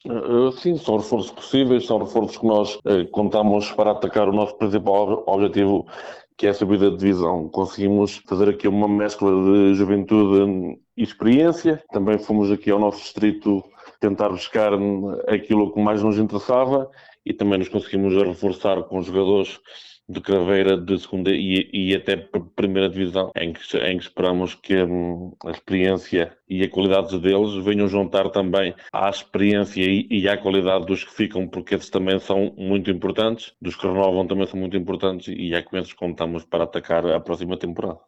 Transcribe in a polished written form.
Sim, são reforços possíveis, são reforços que nós contamos para atacar o nosso principal objetivo, que é a subida de divisão. Conseguimos fazer aqui uma mescla de juventude e experiência. Também fomos aqui ao nosso distrito tentar buscar aquilo que mais nos interessava e também nos conseguimos reforçar com jogadores de Craveira, de segunda e até primeira divisão, em que esperamos que a experiência e a qualidade deles venham juntar também à experiência e à qualidade dos que ficam, porque esses também são muito importantes, dos que renovam também são muito importantes e é com esses que contamos para atacar a próxima temporada.